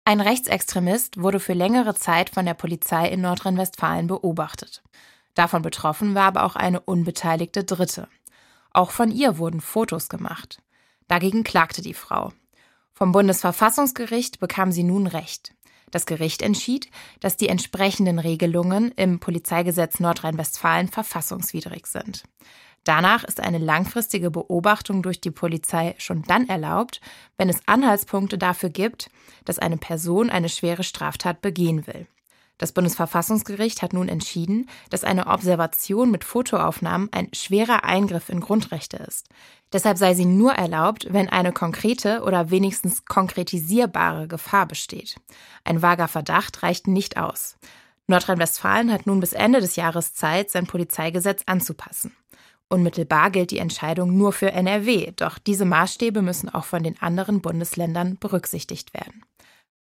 Ein Rechtsextremist wurde für längere Zeit von der Polizei in Nordrhein-Westfalen beobachtet. Davon betroffen war aber auch eine unbeteiligte Dritte. Auch von ihr wurden Fotos gemacht. Dagegen klagte die Frau. Vom Bundesverfassungsgericht bekam sie nun Recht. Das Gericht entschied, dass die entsprechenden Regelungen im Polizeigesetz Nordrhein-Westfalen verfassungswidrig sind. Danach ist eine langfristige Beobachtung durch die Polizei schon dann erlaubt, wenn es Anhaltspunkte dafür gibt, dass eine Person eine schwere Straftat begehen will. Das Bundesverfassungsgericht hat nun entschieden, dass eine Observation mit Fotoaufnahmen ein schwerer Eingriff in Grundrechte ist. Deshalb sei sie nur erlaubt, wenn eine konkrete oder wenigstens konkretisierbare Gefahr besteht. Ein vager Verdacht reicht nicht aus. Nordrhein-Westfalen hat nun bis Ende des Jahres Zeit, sein Polizeigesetz anzupassen. Unmittelbar gilt die Entscheidung nur für NRW, doch diese Maßstäbe müssen auch von den anderen Bundesländern berücksichtigt werden.